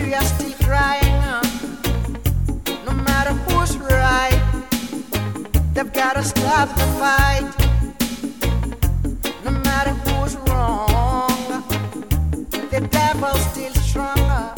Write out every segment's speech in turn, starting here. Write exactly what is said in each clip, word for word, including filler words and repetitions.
we are still crying. No matter who's right, they've gotta stop the fight. No matter who's wrong, the devil's still stronger.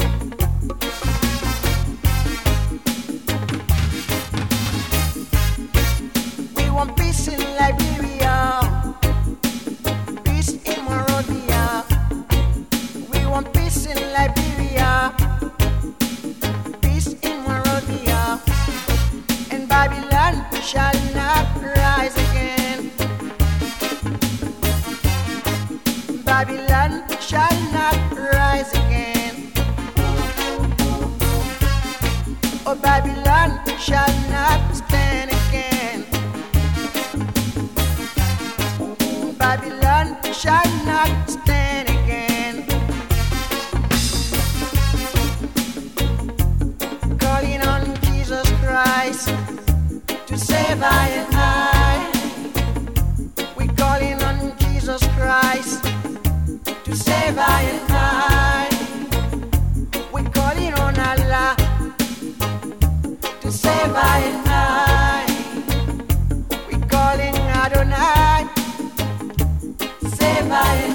We want peace in Liberia, peace in Monrovia. We want peace in Liberia, peace in Monrovia. And Babylon shall not rise again. Babylon shall not rise again. Oh, Babylon shall not stand again. Babylon shall not stand again. Calling on Jesus Christ to save I and I. We calling on Jesus Christ to save I and I. We calling on Allah to save I and I. We calling Adonai, save I and I.